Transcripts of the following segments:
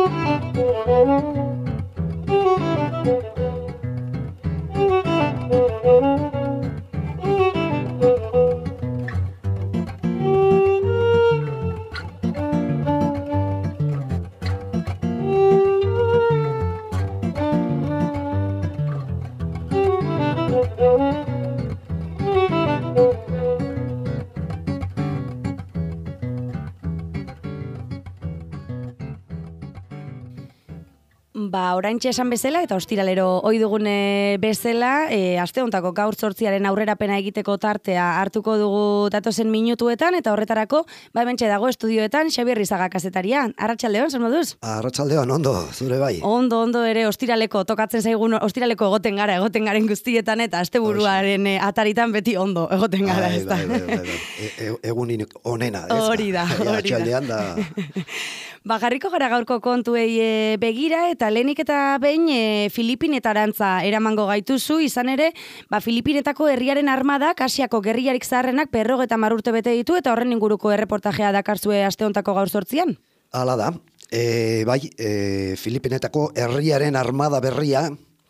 Oraintxe esan bezala eta ostiralero ohi dugun bezala, aste hontako gaur 8 aurrerapena egiteko tartea hartuko dugu datozen minutuetan eta horretarako hementxe dago estudioetan Xabier Rizaga kazetaria. Arratsaldeon, zer moduz? Arratsaldeon, ondo, zure bai. Ondo ere ostiraleko tokatzen zaigun, ostiraleko egoten garen guztietan eta asteburuaren ataritan beti ondo egoten gara, ezta. Bai. Egunin onena, ez? Hori da. Atxaldean da. Jarriko gara gaurko kontuei begira eta lehenik eta behin Filipinetarantza eramango gaituzu, izan ere, Filipinetako herriaren armadak Asiako gerrilarik zaharrenak 50 urte bete ditu eta horren inguruko erreportajea dakarzue aste hontako gaur 8. Hala da, Filipinetako herriaren armada berria,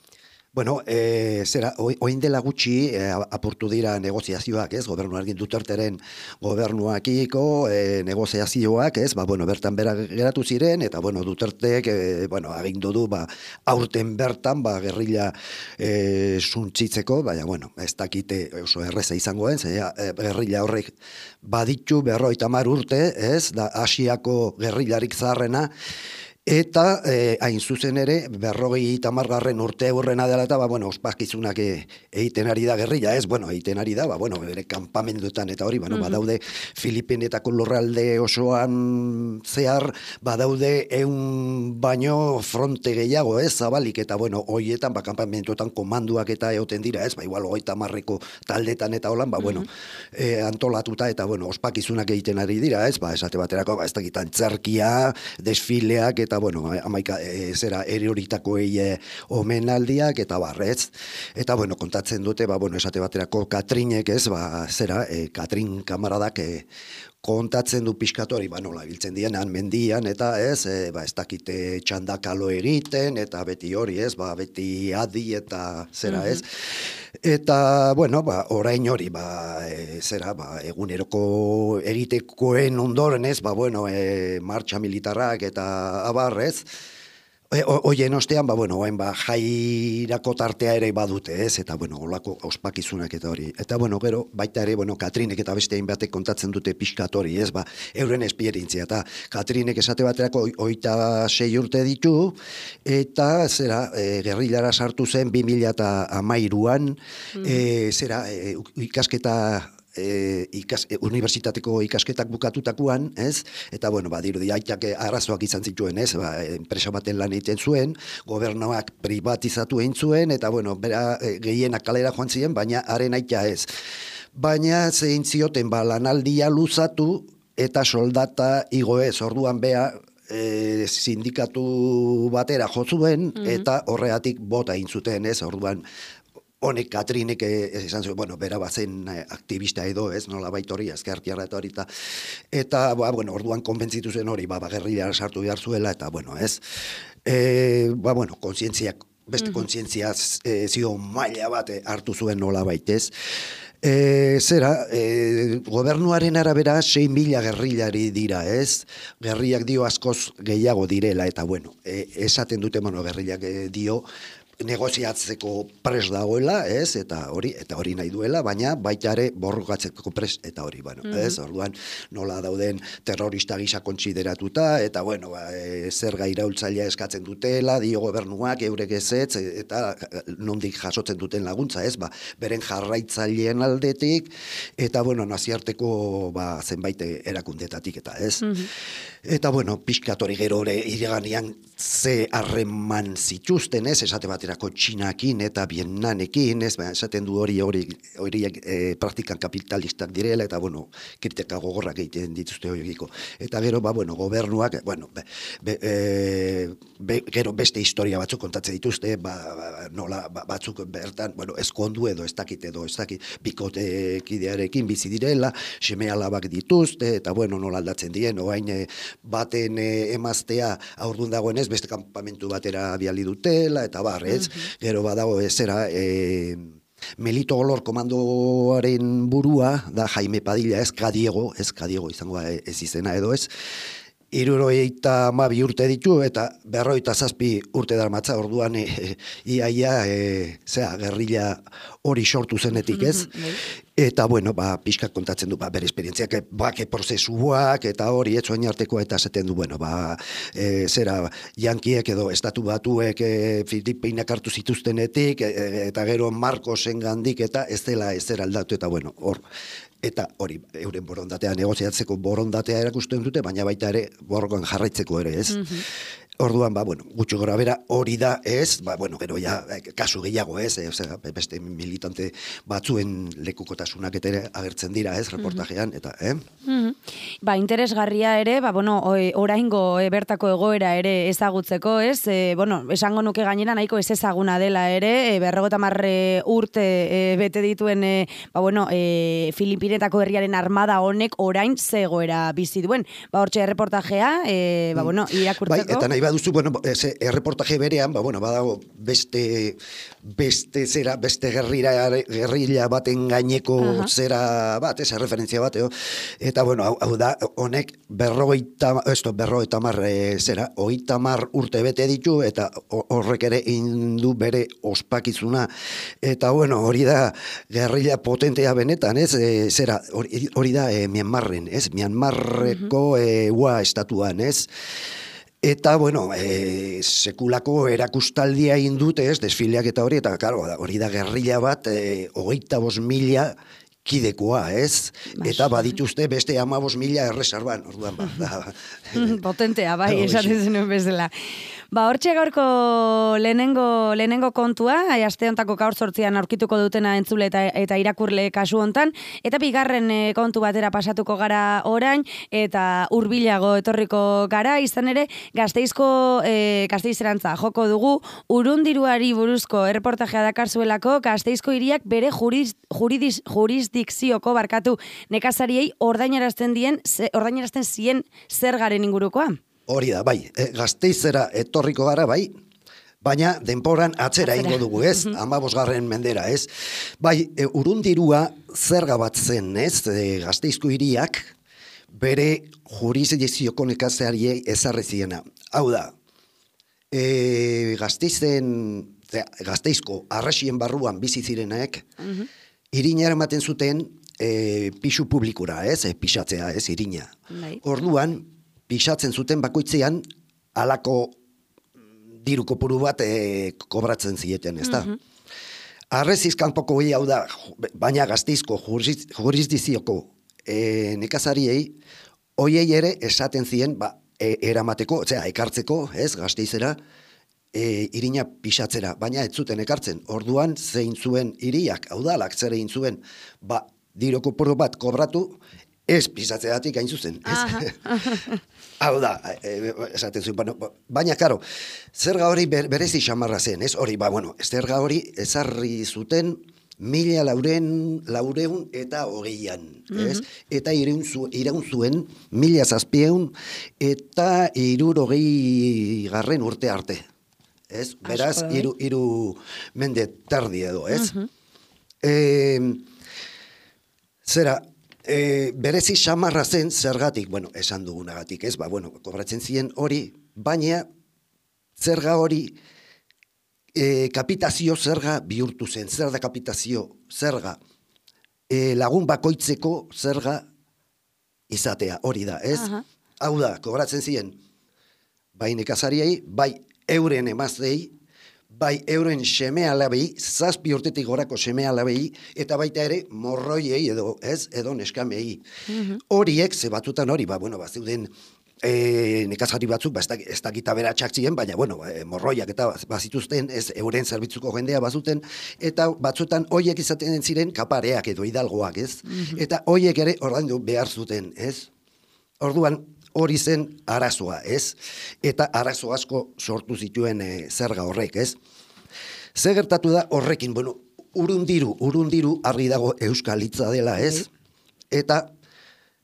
oin dela gutxi apurtu dira negoziazioak, ez, gobernuarekin Duterteren gobernuakiko negoziazioak, ez, bertan bera geratu ziren, eta, Dutertek, agindu du, aurten bertan, gerrilla suntzitzeko, baina, ez dakite oso erreza izangoen, gerrilla horrek baditu 50 urte, ez, da Asiako gerrilarik zaharrena, eta hain zuzen ere 50. urte eurrena dela eta ospakizunak egiten ari da gerrilla, ez, egiten ari da, bere kanpamenduetan eta hori, badaude Filipinetako lurralde osoan zehar, badaude 100 baino fronte gehiago, ez, zabalik, eta horietan, kanpamenduetan komanduak eta egoten dira, ez, igual 50ko taldetan eta holan, antolatuta eta, ospakizunak egiten ari dira, ez, esate baterako, ez dakitan tzerkia, desfileak, eta amaika eroritakoei omenaldiak eta barrez. Eta kontatzen dute, esate baterako Katrinek, ez, Katrin kamaradak kontatzen du pixkatori, nola biltzen dienan mendian, eta ez, ez dakite txandakalo egiten, eta beti hori, ez, beti adi eta zera, ez. Eta, orain hori, eguneroko egitekoen ondoren, ez, martxa militarrak eta abarrez, Oien ostean, jairako tartea ere badute, ez, eta, olako ospakizunak eta hori. Eta, gero, baita ere, Katrinek eta beste batek kontatzen dute pixkat hori, ez, euren esperientzia, eta Katrinek esate baterako 26 urte ditu, eta, gerrilara sartu zen 2013an, ikasketa, unibertsitateko ikasketak bukatutakoan, ez? Eta, badirudi aitak arazoak izan zituen, ez? Enpresa baten lan egiten zuen, gobernuak privatizatu egin zuen, eta, bera gehienak kalera joan ziren, baina haren aita ez. Baina zein zioten, lanaldia luzatu eta soldata igo ez, orduan bea, sindikatu batera jo zuen, eta horregatik bota egin zuten, ez? Orduan, honek Katrinek esan zuen, bera bazen aktivista edo, ez, nola baita hori, azkartiarra eta hori, eta, orduan konbentzitu zen hori, gerrilla sartu behar zuela, eta, ez, kontzientziak, beste kontzientzia zio maila bat hartu zuen nola baitez, gobernuaren arabera 6.000 gerrillari dira, ez, gerriak dio askoz gehiago direla, eta, esaten dute, gerriak dio, negoziatzeko pres dagoela, ez, eta hori nahi duela, baina baita ere borrokatzeko pres eta hori, ez, orduan nola dauden terrorista gisa kontsideratuta, eta, zer iraultzailea eskatzen dutela, dio gobernuak, eurek ezetz, eta nondik jasotzen duten laguntza, ez, beren jarraitzaileen aldetik, eta, naziarteko, zenbait erakundetatik, eta, ez. Eta, pixkatori gero ere iraganian ze harreman zituzten, ez, esate baterako Txinakin eta Vietnamekin, ez, esaten du horiek praktikan kapitalistak direla, eta, kritika gogorrak egiten dituzte horiekiko. Eta gero, gobernuak, gero beste historia batzuk kontatzen dituzte, nola batzuk bertan, eskondu edo ez dakit, bikotekidearekin bizi direla, seme alabak dituzte, eta, nola aldatzen dien, oain baten emaztea aurdun dagoenez, beste kanpamentu batera biali dutela, eta bar, ez? Gero badago zera, Melito Olor komandoaren burua, da Jaime Padilla, ez Kadiego izango ez izena edo ez, 72 urte ditu, eta 57 urte darmatza, orduan iaia, gerrilla hori sortu zenetik, ez? Eta, bueno, pixka kontatzen du, bere esperientziak, bake prozesuak, eta hori etzoain artekoa, eta esaten du, bueno, Yankiek edo Estatu Batuek Filipinak hartu zituztenetik, eta gero Marcosen gandik, eta ez dela aldatu, eta, bueno, hor, eta hori, euren borondatea, negoziatzeko borondatea erakusten dute, baina baita ere, borrokan jarraitzeko ere, ez? Orduan, gutxo gora bera, hori da, ez? Gero ja, kasu gehiago, ez? Beste militante batzuen lekukotasunak ere agertzen dira, ez? Reportajean, eta, interesgarria ere, oraingo bertako egoera ere ezagutzeko, ez? Esango nuke gainera nahiko ez ezaguna dela ere, 50 urte bete dituen, Filipinetako herriaren armada honek orain zegoera bizi duen. Hortxe reportajea, irakurtzeko. Eta nahi baduzu, erreportaje berean, badago beste gerrilla baten gaineko zera bat, referentzia bat, eta, hau da, honek 50 urte bete ditu, eta horrek ere indu bere ospakizuna, eta, hori da, gerrilla potentea benetan, ez, hori da Myanmarren, ez, Myanmarreko estatuan, ez, eta, sekulako erakustaldia indute, ez, desfileak eta hori, eta, hori da gerrilla bat, 25.000 kidekoa, ez? Eta badituzte beste 15.000 erreserban, orduan, potentea, esaten zenuen bezala. Hortxe gaurko lehenengo kontua, aste hontako gaur 8an aurkituko dutena entzule eta irakurle kasu hontan, eta bigarren kontu batera pasatuko gara orain, eta hurbilago etorriko gara, izan ere, Gasteizerantza joko dugu, urundiruari buruzko erreportajea dakarzuelako, Gasteizko hiriak bere jurisdikzioko nekazariei ordainarazten zien zergaren ingurukoa. Hori da, Gasteizera etorriko gara, baina denporan atzera ingo dugu, ez? 15. mendera, ez? Urundirua zerga bat zen, ez? Gasteizko hiriak bere jurisdikzioko nekazariei ezarri ziena. Hau da, Gasteizko arrasien barruan bizi zirenek, irina ematen zuten pisu publikura, ez? Pixatzea, ez? Irina. Orduan, pixatzen zuten bakoitzean halako diru kopuru bat kobratzen zieten, ez da? Arreziz kanpoko hau da, baina Gasteizko jurisdikzioko nekazariei, hoiei ere esaten zien, eramateko, ekartzeko, ez, Gasteizera, irina pixatzera, baina ez zuten ekartzen. Orduan, zein zuen hiriak, hau da, zer egin zuen, diru kopuru bat kobratu, ez pizatzeatik hain zuzen, ez? Hau da, esaten zuen, baina, karo, zerga hori berezi xamarra zen, ez? Hori, zerga hori ezarri zuten 1400 eta 20an, ez? Eta iraun zuen 1700 eta 60 urte arte, ez? Beraz, 3 mende terdi edo, ez? Zera, berezi xamarra zen zergatik, esan dugunagatik, ez, kobratzen ziren hori, baina zerga hori kapitazio zerga bihurtu zen, zer da kapitazio zerga, lagun bakoitzeko zerga izatea, hori da, ez? Hau da, kobratzen ziren, bai nekazariei, bai euren emaztei, bai euren seme-alabei, 7 urtetik gorako seme-alabei, eta baita ere morroiei edo, ez, edo neskamei. Horiek, ze batzutan hori, zeuden nekazari batzuk, ez dakita beratxak ziren, baina, morroiak eta bazituzten, ez euren zerbitzuko jendea bazuten, eta batzutan horiek izaten ziren kapareak edo hidalgoak, ez? Eta horiek ere ordaindu behar zuten, ez? Orduan, hori zen arazoa, ez? Eta arazo asko sortu zituen zerga horrek, ez? Ze gertatu da horrekin, urundiru argi dago euskal hitza dela, ez? Eta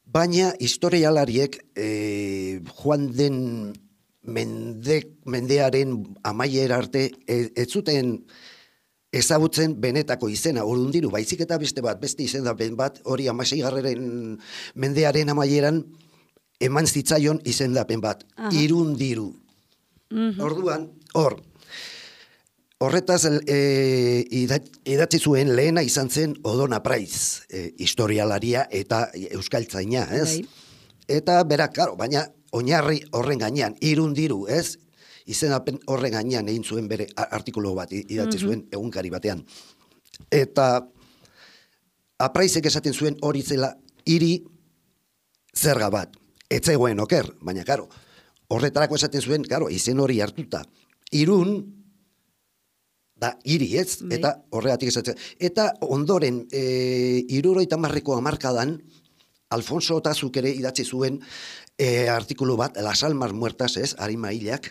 Baina historialariek joan den mendearen amaiera arte ez zuten ezagutzen benetako izena, Urundiru, baizik eta beste izendapen bat, hori 16. mendearen amaieran eman zitzaion izendapen bat, Irundiru. Orduan, horretaz idatzi zuen lehena izan zen Odona Praiz, historialaria eta euskaltzaina, ez? Eta berak, claro, baina oinarri horren gainean, Irundiru, ez? Izenapen horren gainean egin zuen bere artikulu bat idatzi zuen egunkari batean. Eta Apraizek esaten zuen hori zela hiri zerga bat. Ez zegoen oker, baina karo, horretarako esaten zuen, karo, izen hori hartuta. Irun da hiri, ez? Eta horregatik esaten. Eta ondoren 70ko hamarkadan Alfonso Otazuk ere idatzi zuen artikulu bat, Las almas muertas, ez? Arima hilak.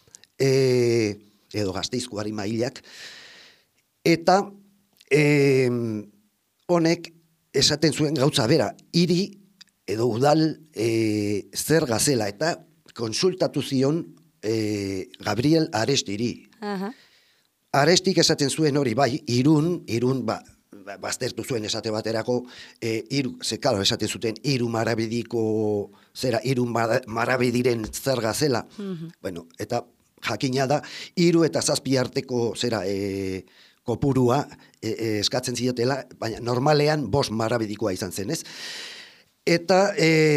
Edo Gasteizko Arima hilak. Eta honek esaten zuen gauza bera, hiri edo udal zerga zela, eta konsultatu zion Gabriel Arestiri. Arestik esaten zuen hori, bai, Irun, baztertu zuen esate baterako, kalo, esaten zuten, Iru marabediko, Iru marabediren zerga zela. Bueno, eta jakina da, 3 eta 7 arteko kopurua eskatzen ziotela, baina normalean 5 marabedikoa izan zen, ez? Eta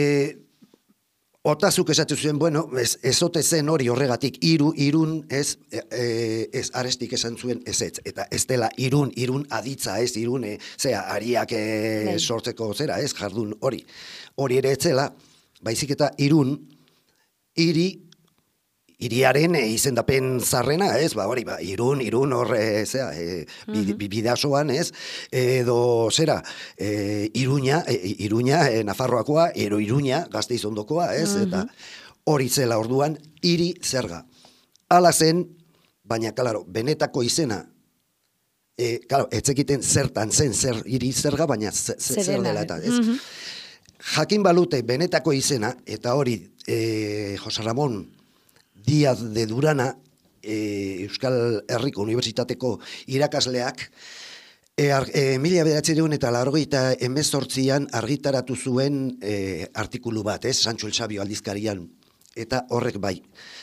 Otazuk esaten zuen, bueno, ezote zen hori horregatik, Irun ez Arestik esan zuen ezetz, eta ez dela Irun aditza, ez Irun, ariak sortzeko ez jardun hori. Hori ere etzela, baizik eta Irun, hiriaren izendapen zarrena, ez, hori, Irun horre, bidasoan, ez, edo, Iruña, Nafarroakoa, Iruña, Gasteiz ondokoa, ez, eta hori zela orduan, hiri zerga. Hala zen, baina, klaro, benetako izena, etzekiten zertan zen, zer hiri zerga, baina zer dela, eta, ez. Jakin balute benetako izena, eta hori, Jose Ramon Díaz de Durana, Euskal Herriko Unibertsitateko irakasleak, 1988an argitaratu zuen artikulu bat, Sancho el Sabio aldizkarian, eta horrek bai.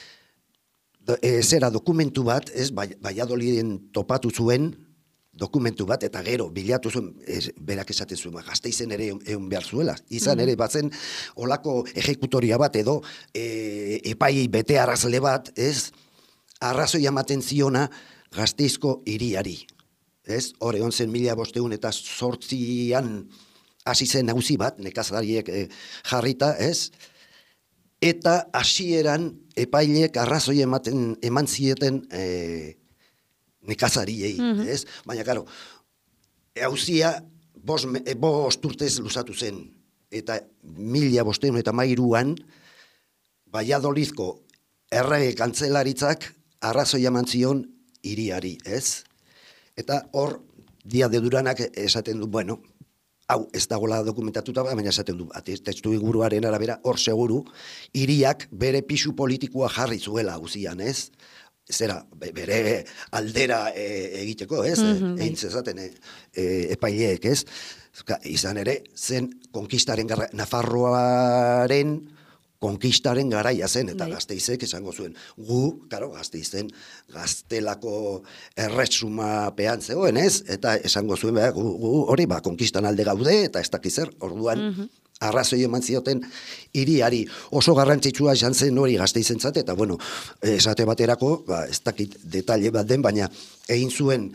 Dokumentu bat, Valladoliden topatu zuen, dokumentu bat, eta gero, bilatu zuen, berak esaten zuen, Gasteizen ere egon behar zuela. Izan ere, batzen, olako ejekutoria bat, edo epai bete arrazle bat, ez, arrazoi ematen ziona Gasteizko hiriari. Ez, hor egon zen 1508an hasi zen nagusi bat, nekazariek jarrita, ez, eta hasieran epailek arrazoi eman zieten nekazariei, ez? Baina, karo, hauzia 5 urtez luzatu zen, eta 1513an Valladolidko errege kantzelaritzak arrazoi eman zion hiriari, ez? Eta hor, Díaz de Duranak esaten du, bueno, hau ez dagoela dokumentatuta, baina esaten du, testu inguruaren arabera, hor seguru, hiriak bere pisu politikoa jarri zuela hauzian, ez? Bere aldera egiteko, ez? Egin zezaten epaileek, ez? Izan ere, zen konkistaren Nafarroaren konkistaren garaia zen, eta Gasteizek esango zuen. Gasteizen gaztelako erresumapean zegoen, ez? Eta esango zuen, gu hori, konkistan alde gaude, eta ez dakizer, orduan, arrazoi eman zioten hiriari oso garrantzitsua izan zen hori Gasteizentzat, eta bueno, esate baterako, ez dakit detalle bat den, baina egin zuen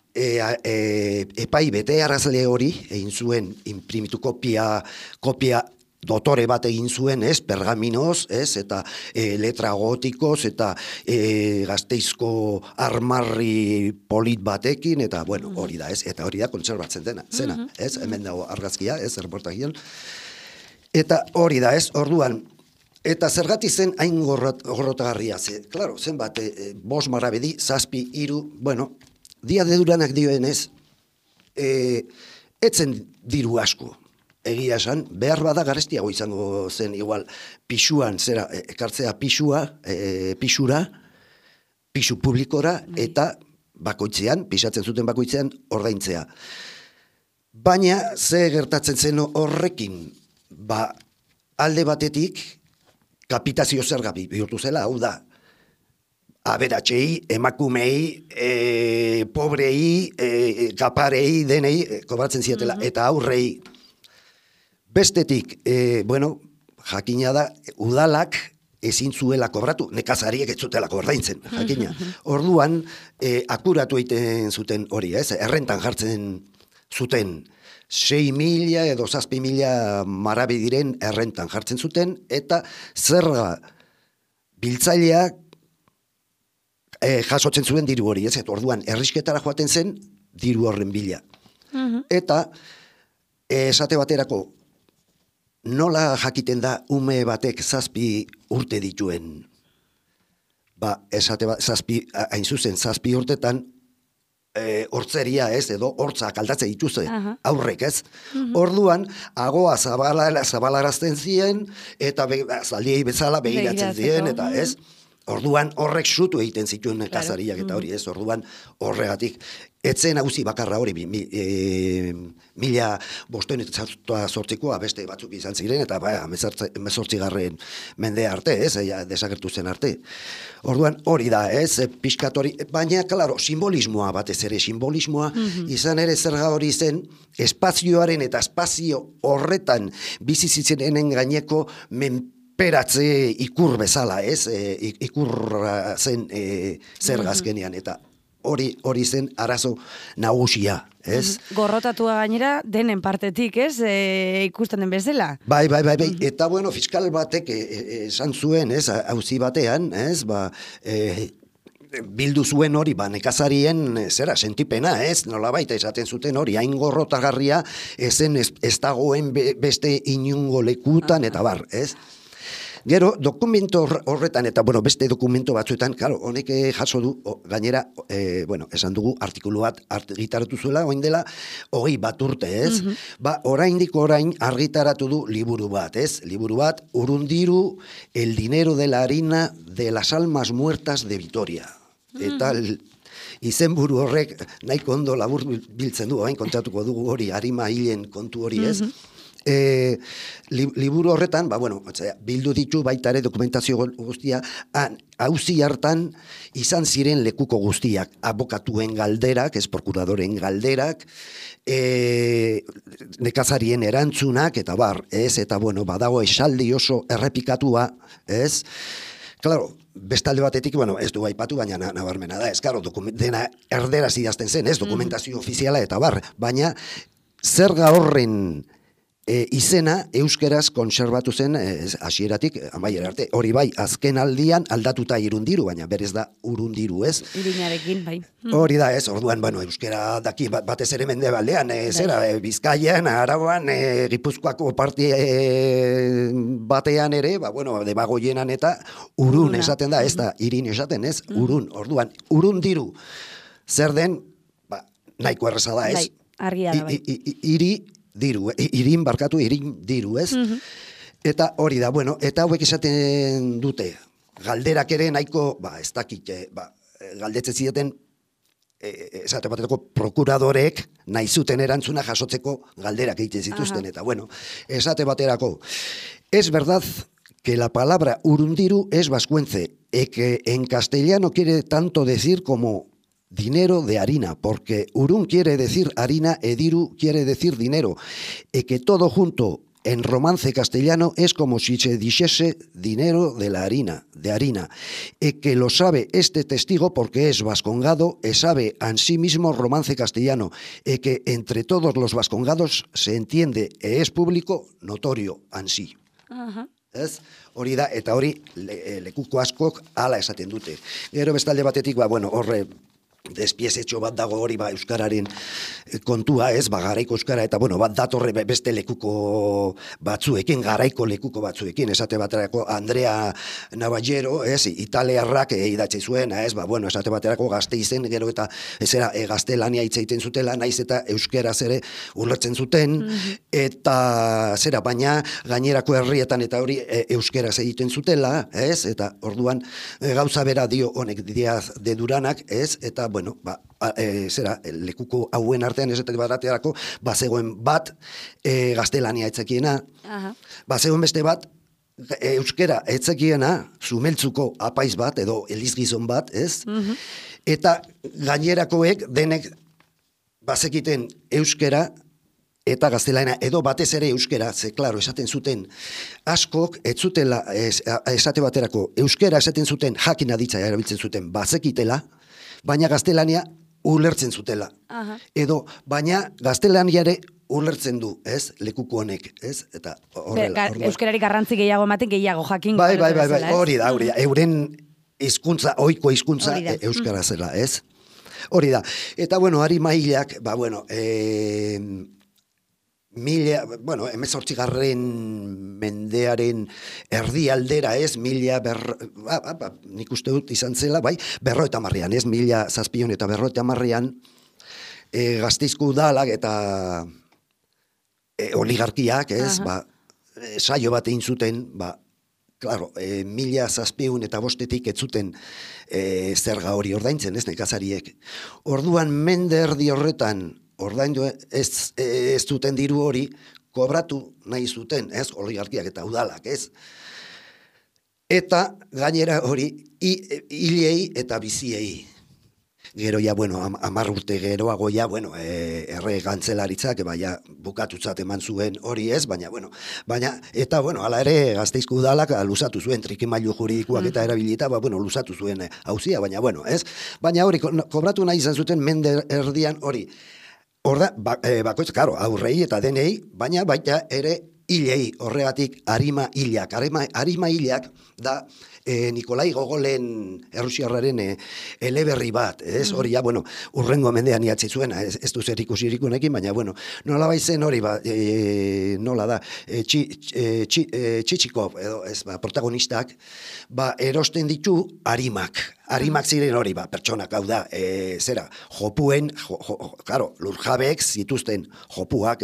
epai bete arrazle hori, egin zuen imprimitu kopia dotore bat egin zuen, ez, pergaminoz, ez, eta letra gotikoz, eta Gasteizko armarri polit batekin, eta bueno, hori da, ez, eta hori da kontserbatzen dena, zena, ez, hemen dago argazkia, ez, erreportagian. Eta hori da, ez, orduan, eta zergatik zen hain gorrotagarria, klaro, zenbat, 5 marabedi, 7, 3, bueno, Díaz de Duranak dioenez, etzen diru asko, egia esan, behar bada garestiago izango zen, igual, pisuan, ekartzea pisura, pisu publikora, eta bakoitzean, pisatzen zuten bakoitzean, ordaintzea. Baina, ze gertatzen zen horrekin, alde batetik, kapitazio zerga bihurtu zela, hau da, aberatxei, emakumei, pobrei, kaparei, denei, kobratzen zietela, eta aurrei. Bestetik, jakina da, udalak ezin zuela kobratu, nekazariek ez zutela ordaintzen, jakina. Orduan, akuratu egiten zuten hori, errentan jartzen zuten 6.000 edo 7.000 marabi diren errentan jartzen zuten, eta zerga biltzaileak jasotzen zuen diru hori, eta orduan errisketara joaten zen diru horren bila. Eta esate baterako nola jakiten da ume batek 7 urte dituen? Hain zuzen 7 urtetan hortzeria edo hortzak aldatze dituzte aurrek Orduan, agoa zabalarazten ziren, eta zaldiei bezala begiratzen ziren, eta Orduan horrek sutu egiten zituen nekazariak eta hori orduan horregatik. Etzen hauzi bakarra hori, 1508 beste batzuk izan ziren, eta 18. mende arte, desagertu zen arte. Orduan hori da, pixkat hori, baina, klaro, simbolismoa batez ere, izan ere zerga hori zen, espazioaren eta espazio horretan bizizitzenen gaineko menperatze ikur bezala, ikurra zen zerga azkenean, eta hori zen arazo nagusia, Gorrotatua gainera denen partetik, ikusten den bezala. Bai, eta fiskal batek esan zuen, auzi batean, bildu zuen hori, nekazarien sentipena, nolabait esaten zuten hori, hain gorrotagarria, ezen ez dagoen beste inungo lekutan, eta bar, Gero, dokumento horretan, eta beste dokumento batzuetan, honek jaso du, gainera, esan dugu, artikulu bat argitaratu zuela, oin dela, 21 urte, oraindik orain argitaratu du liburu bat, Liburu bat, Urundiru, el dinero de la harina de las almas muertas de Vitoria. Eta izenburu horrek nahiko ondo labur biltzen du, hain kontatuko dugu hori, harima hilen kontu hori, liburu horretan, bildu ditu baita ere dokumentazio guztia, auzi hartan izan ziren lekuko guztiak, abokatuen galderak, prokuradoren galderak, nekazarien erantzunak, eta bar, eta badago esaldi oso errepikatua, Claro, bestalde batetik, ez du aipatu, baina nabarmena da, dena erderaz idazten zen, dokumentazio ofiziala, eta bar, baina zerga horren izena euskeraz kontserbatu zen hasieratik amaiera arte. Hori bai, azken aldian aldatuta Irundiru, baina berez da Urundiru, Irinarekin, bai. Hori da, orduan, euskera daki batez ere mendebaldean, Bizkaian, Araban, Gipuzkoako parte batean ere, Debagoienan eta Urun esaten da, ez da Irin esaten, Urun. Orduan, Urundiru zer den, nahiko erreza da, Bai, argia da, bai. Irin diru, Eta hori da, eta hauek esaten dute, galderak ere nahiko, ez dakit, galdetzen zieten, esate bateko prokuradorek nahi zuten erantzuna jasotzeko galderak egiten zituzten, eta esate baterako, es verdad que la palabra Urundiru es vascuence, que en castellano quiere tanto decir como dinero de harina, porque Urun quiere decir harina, Ediru quiere decir dinero, que todo junto en romance castellano es como si se dijese dinero de la harina, que lo sabe este testigo porque es vascongado, sabe en sí mismo romance castellano, que entre todos los vascongados se entiende, es público, notorio, ansí. Hori da, eta hori lekuko askok hala esaten dute. Gero bestalde batetik, horre, despiezetxo bat dago hori euskararen kontua, garaiko euskara, eta bueno, bat datorre beste lekuko batzuekin, garaiko lekuko batzuekin, esate baterako Andrea Navallero, italiarrak idatzi zuen, bueno, esate baterako Gasteizen, gero eta gaztelania hitz egiten zutela, naiz eta euskeraz ere ulertzen zuten, eta baina gainerako herrietan eta hori euskeraz egiten zutela, eta orduan gauza bera dio honek Diaz de Duranak, eta bueno, lekuko hauen artean esate baraterako, zegoen bat gaztelania etzekiena, zegoen beste bat euskera etzekiena, Zumeltzuko apaiz bat, edo elizgizon bat, eta gainerakoek denek bazekiten euskera eta gaztelania, edo batez ere euskera, klaro, esaten zuten, askok, ez zutela, esate baterako, euskera esaten zuten, jakin aditza erabiltzen zuten, bazekitela, baina gaztelania ulertzen zutela. Edo, baina gaztelania ere ulertzen du, lekuko honek, eta horrela. Euskarari garrantzi gehiago ematen, gehiago jakin. Bai, hori da, euren hizkuntza, ohiko hizkuntza euskara zela, Hori da. Eta, bueno, Ari Mailak, hemezortzigarren mendearen erdialdera, nik uste dut izan zela, berroeta marrean, 1750 Gasteizko udalak eta oligarkiak, saio bat egin zuten, claro, 1705 ez zuten zerga hori ordaintzen, nekazariek. Orduan mende erdi horretan ordaindu ez duten diru hori kobratu nahi zuten, oligarkiak eta udalak, Eta gainera hori hilei eta biziei. Gero ja, 10 urte geroago ja, erre gantzelaritzak, bukatutzat eman zuen hori baina, eta, hala ere, Gasteizko udalak luzatu zuen, trikimailu juridikoak eta erabilita, luzatu zuen hauzia, baina, baina hori, kobratu nahi izan zuten mende erdian hori. Horda, bakoitz, karo, aurrei eta denei, baina baita ere hilei, horregatik Arima hilak. Arima hilak da Nikolai Gogolen errusiarraren eleberri bat, hori ja, urrengo mendean iatzi zuen, ez du zer ikusirikunekin, baina, nola baizen hori, nola da, Txitxikov, edo, protagonistak, erosten ditu Arimak. Arimak ziren hori, pertsonak, hau da, jopuen, claro, lurjabeek zituzten jopuak,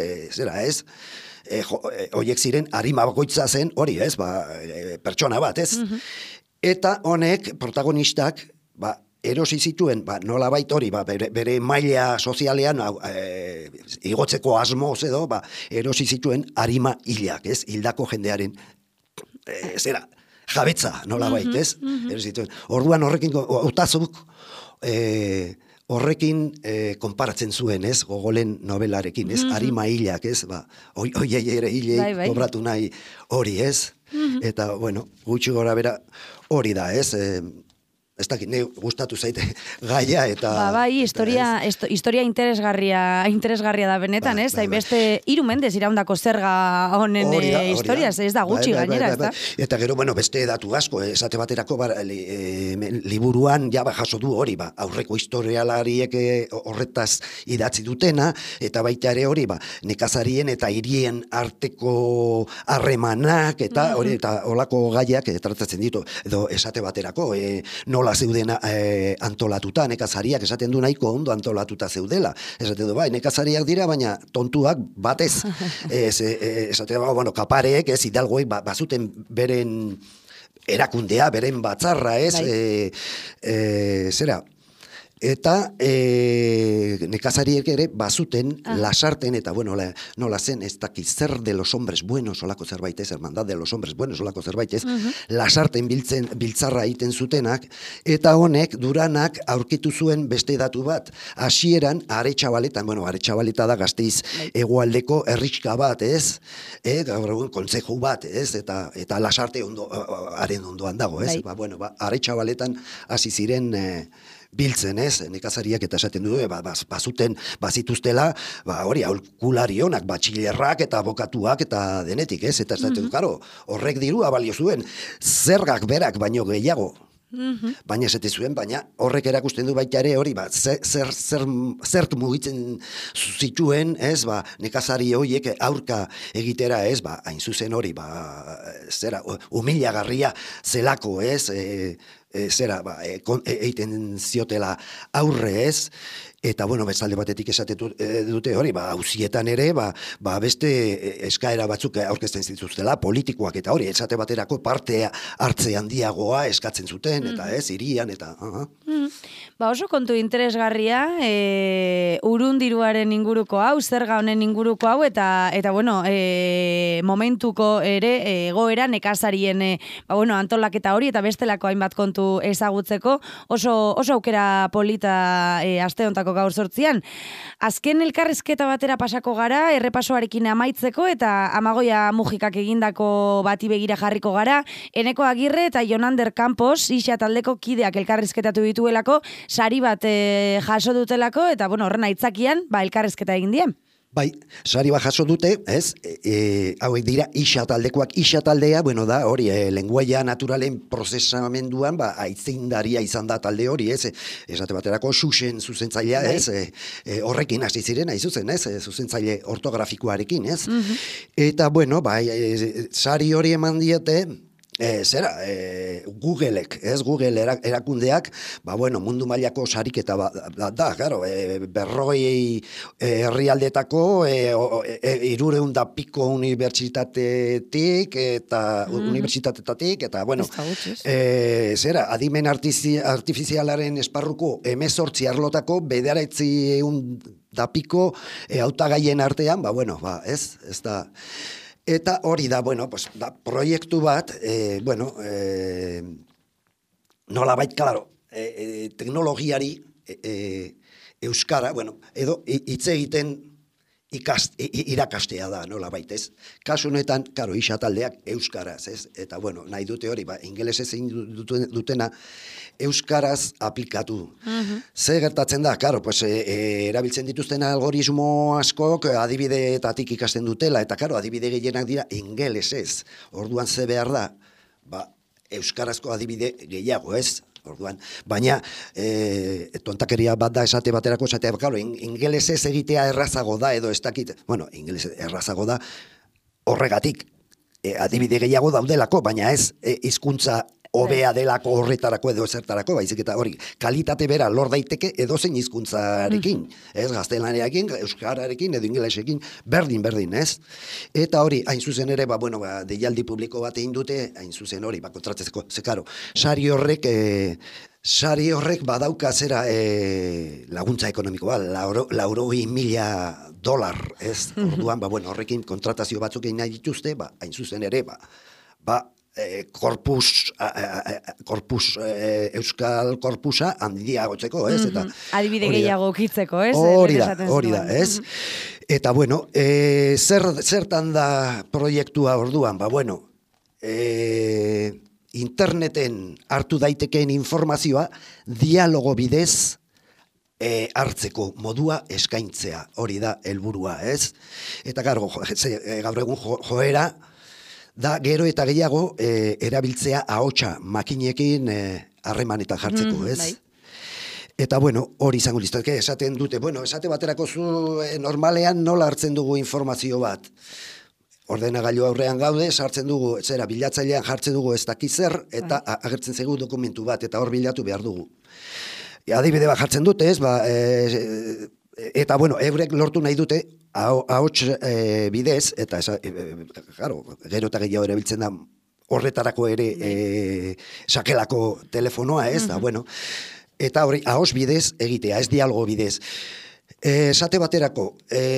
horiek ziren Arima bakoitza zen hori, pertsona bat, Eta honek, protagonistak, erosi zituen, nolabait hori, bere maila sozialean, igotzeko asmoz edo, erosi zituen Arima hilak, hildako jendearen, jabetza, nolabait, erosi zituen. Orduan horrekin, Otazuk, horrekin konparatzen zuen, Gogolen novelarekin, Arima hilak, hoiei ere hilei kobratu nahi hori, Eta, gutxi gora bera hori da, ez dakit, ne gustatu zaite gaia eta... historia interesgarria da benetan, beste 3 mendez iraundako zerga honen historia, ez da gutxi gainera, ez da? Eta gero, beste datu asko, esate baterako liburuan jaso du hori, aurreko historialariek horretaz idatzi dutena, eta baita ere hori, nekazarien eta hirien arteko harremanak, eta hori, eta olako gaiak tratatzen ditu, edo esate baterako, nola zeuden antolatuta, nekazariak esaten du nahiko ondo antolatuta zeudela. Esaten du, nekazariak dira, baina tontuak batez. Esaten du, kapareek, hidalgoek, bazuten beren erakundea, beren batzarra, zera, eta nekazariek ere bazuten lasarten, eta nola zen, ez dakit zer de los hombres buenos, olako zerbait ez, hermandad de los hombres buenos, olako zerbait ez, lasarten biltzarra egiten zutenak, eta honek Duranak aurkitu zuen beste datu bat, hasieran Aretxabaletan, Aretxabaleta da Gasteiz hegoaldeko herrixka bat, gaur egun kontzeju bat, eta lasarte haren ondoan dago, Aretxabaletan hasi ziren biltzen, nekazariak eta esaten du, bazituztela, hori, aholkularionak, batxilerrak eta abokatuak eta denetik, eta esaten du, horrek dirua balio zuen, zergak berak baino gehiago Baina esate zuen, baina horrek erakusten du baita ere hori, zert mugitzen zituen, ez, nekazari horiek aurka egitera, ez, hain zuzen hori, humilagarria zelako, ez, eiten ziotela aurre, ez, eta, bueno, bezalde batetik esate dute hori, hauzietan ere, beste eskaera batzuk aurkezten zituztela, politikoak eta hori, esate baterako parte hartze handiagoa eskatzen zuten, eta ez, irian, eta... Oso kontu interesgarria, urundiruaren inguruko hau, zerga honen inguruko hau, eta bueno, momentuko ere egoera nekazarien antolaketa hori, eta bestelako hainbat kontu ezagutzeko, oso aukera polita aste hontako gaur sortzian. Azken elkarrizketa batera pasako gara, errepasoarekin amaitzeko, eta Amagoia Mujikak egindako bati begira jarriko gara, Eneko Agirre eta Jonander Campos, Ixa taldeko kideak elkarrizketatu dituelako, sari bat jaso dutelako, eta bueno, horren aitzakian, elkarrizketa egin dien. Bai, sari bat jaso dute, ez, hauek dira Ixa taldekoak, Ixa taldea, bueno da, hori, lenguaia naturalen prozesamenduan, aitzindaria izan da talde hori, ez, esate baterako Xuxen zuzentzailea, ez, horrekin hasi ziren, aizuzen, ez, zuzentzaile ortografikoarekin, ez, eta, bueno, sari hori eman diete, Googleek, ez, Google erakundeak, mundu mailako sariketa da, claro, 40 herrialdetako 300 piko unibertsitatetik eta bueno, adimen artifizialaren esparruko 18 arlotako 900 piko hautagaien artean, ez da. Eta hori da, proiektu bat, nolabait, claro, teknologiari, euskara, edo hitz egiten irakastea da, nolabait, ez? Kasu honetan, claro, Ixa taldeak euskaraz, ez? Eta, nahi dute hori, ingelesez egin dutena, euskaraz aplikatu. Ze gertatzen da, claro, erabiltzen dituzten algoritmo askok adibideetatik ikasten dutela, eta, claro, adibide gehienak dira ingelesez. Orduan ze behar da, euskarazko adibide gehiago, ez? Orduan, baina tontakeria bat da esate baterako, claro, ingelesez egitea errazago da, edo ez dakit, ingelesez errazago da, horregatik, adibide gehiago daudelako, baina ez hizkuntza hobea delako horretarako edo ezertarako, baizik eta hori, kalitate bera lor daiteke edozein hizkuntzarekin, ez, gaztelaniarekin, euskararekin edo ingelesekin, berdin, ez? Eta hori, hain zuzen ere, deialdi publiko bat egin dute, hain zuzen hori, kontratzeko, zekaro, sari horrek badauka zera laguntza ekonomikoa, $100,000, ez? Orduan, horrekin kontratazio batzuk egin nahi dituzte, hain zuzen ere, euskal korpusa handiagotzeko, ez? Adibide gehiago kitzeko, ez? Hori da, ez? Eta, zertan da proiektua orduan? Interneten hartu daitekeen informazioa dialogo bidez hartzeko modua eskaintzea, hori da helburua, ez? Eta gaur egun joera da gero eta gehiago erabiltzea ahotsa makinekin harremanetan jartzeko, ez? Eta, hori izango litzateke, esaten dute, esate baterako zu normalean nola hartzen dugu informazio bat. Ordenagailu aurrean gaude, sartzen dugu, bilatzailean jartzen dugu ez dakizer, eta agertzen zaigu dokumentu bat, eta hor bilatu behar dugu. Adibide bat jartzen dute, ez, eta, eurek lortu nahi dute, ahots bidez, eta, gero eta gehiago erabiltzen da, horretarako ere sakelako telefonoa, ez, da, eta hori, ahots bidez egitea, ez dialogo bidez. Esate baterako,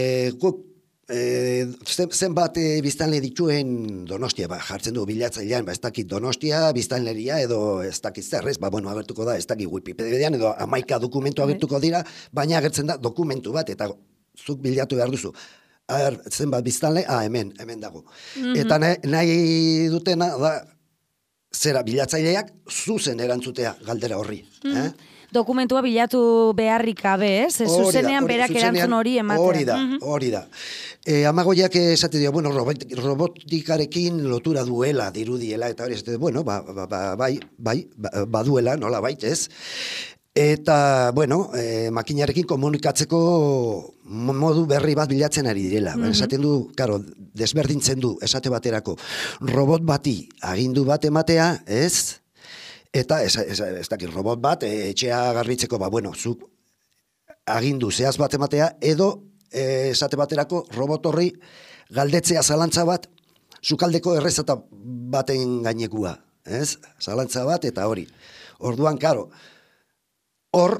zenbat biztanle dituen Donostia, jartzen du bilatzailean, ez dakit Donostia, biztanleria, edo ez dakit zer, ez, agertuko da, ez dakit Wikipedian, edo 11 dokumentu agertuko dira, baina agertzen da dokumentu bat, eta zuk bilatu behar duzu. Zenbat biztanle, hemen dago. Eta nahi dutena, da, zera bilatzaileak zuzen erantzutea galdera horri. Dokumentua bilatu beharrik gabe, ez? Zuzenean berak erantzun hori ematea. Hori da. Amagoiak esate dio, bueno, robotikarekin lotura duela, dirudiela, eta hori esate, bueno, baduela, nola bait, ez? Eta, bueno, makinarekin komunikatzeko modu berri bat bilatzen ari direla. Esaten du, karo, desberdintzen du, esate baterako, robot bati agindu bat ematea, ez? Eta, ez dakit, robot bat, etxea garbitzeko, bueno, zuk agindu zehaz bat ematea, edo, esate baterako, robot horri galdetzea zalantza bat, sukaldeko errezeta baten gainekua, ez? Zalantza bat, eta hori. Orduan, karo, hor,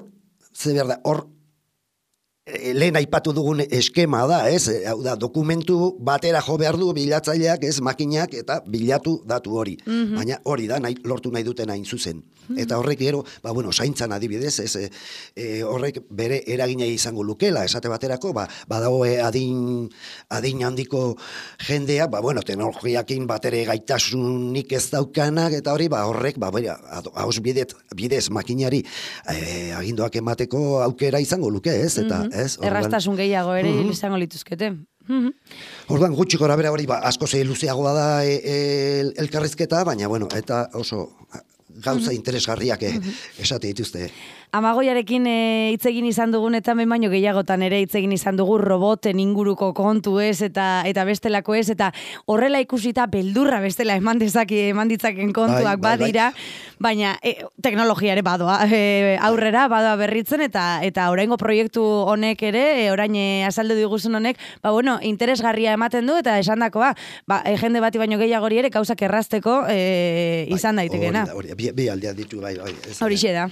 lehen aipatu dugun eskema da, ez? Hau da, dokumentu batera jo behar du bilatzaileak, ez, makinak, eta bilatu datu hori. Baina hori da, lortu nahi duten hain zuzen. Eta horrek gero, bueno, zaintzan adibidez, ez, horrek bere eragina izango lukela, esate baterako, badago adin handiko jendea, bueno, teknologiakin batere gaitasunik ez daukanak, eta hori, horrek, haus bidez makinari aginduak emateko aukera izango luke, ez, eta, ez? Errastasun gehiago ere izango lituzkete. Orduan gutxi gora bera hori, asko luzeagoa da elkarrizketa, baina, bueno, eta oso gauza interesgarriak esate dituzte. Amagoiarekin hitz egin izan dugun eta baino gehiagotan ere hitz egin izan dugu roboten inguruko kontu ez eta bestelako ez, eta horrela ikusita beldurra bestela eman ditzaken kontuak badira, baina teknologia ere badoa aurrera, badoa berritzen, eta oraingo proiektu honek ere, orain azaldu diguzun honek, bueno, interesgarria ematen du, eta esandakoa, jende bati baino gehiagori ere gauzak errazteko izan daitekena. Bi aldean ditu, bai. Horixe da.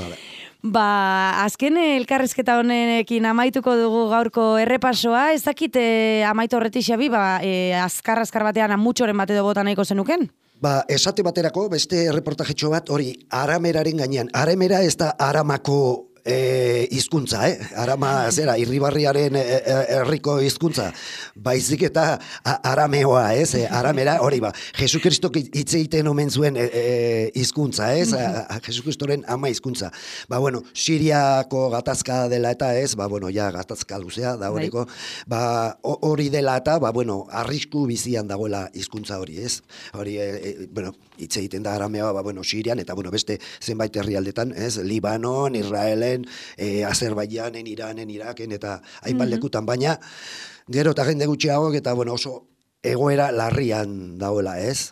Azken elkarrizketa honekin amaituko dugu gaurko errepasoa, ez dakit amaitu horretik Xabi, azkar batean amutxoren bat edo bota nahiko zenuken? Esate baterako, beste reportajetxo bat, hori, arameraren gainean. Aramera ez da aramako hizkuntza, arama, irribarriaren herriko hizkuntza, baizik eta arameoa, aramera, hori Jesu Kristok hitz egiten omen zuen hizkuntza, Jesu Kristoren ama hizkuntza. Bueno, Siriako gatazka dela eta bueno, ja gatazka luzea da horiko, hori dela eta, bueno, arrisku bizian dagoela hizkuntza hori, hori, bueno, hitz egiten da arameoa, bueno, Sirian, eta, bueno, beste zenbait herrialdetan, Libanon, Israelen, Azerbaijanen, Iranen, Iraken, eta hainbat lekutan, baina gero eta jende gutxiago, eta, bueno, oso egoera larrian dagoela, ez?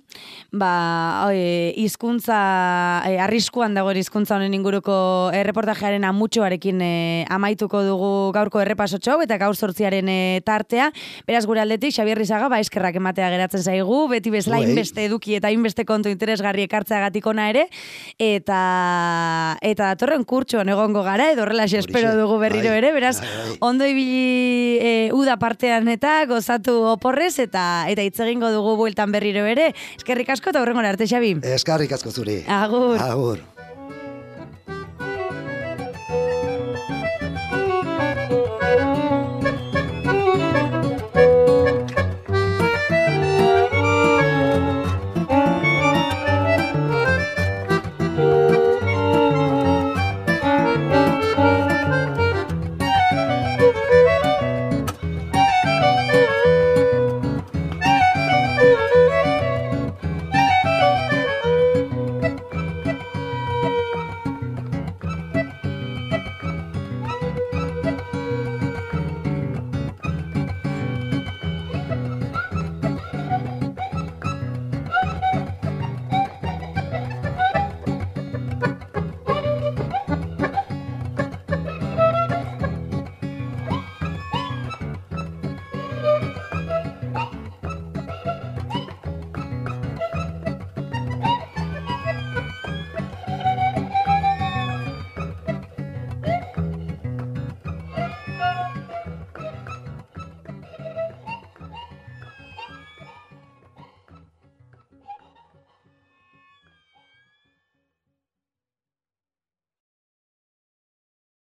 Hizkuntza, arriskuan dago hizkuntza honen inguruko erreportajearen amutxoarekin amaituko dugu gaurko errepasotxo eta gaur 8 tartea. Beraz gure aldetik, Xabier Rizaga, eskerrak ematea geratzen zaigu, beti bezala inbeste eduki eta inbeste kontu interesgarri ekartzeagatik ona ere, eta datorren kurtsuan egongo gara, edo horrelaxe espero dugu berriro ere, beraz, ondo ibili uda partean eta gozatu oporrez, eta hitz egingo dugu bueltan berriro ere. Eskerrik asko eta hurrengora arte, Xabi. Eskerrik asko zuri. Agur. Agur.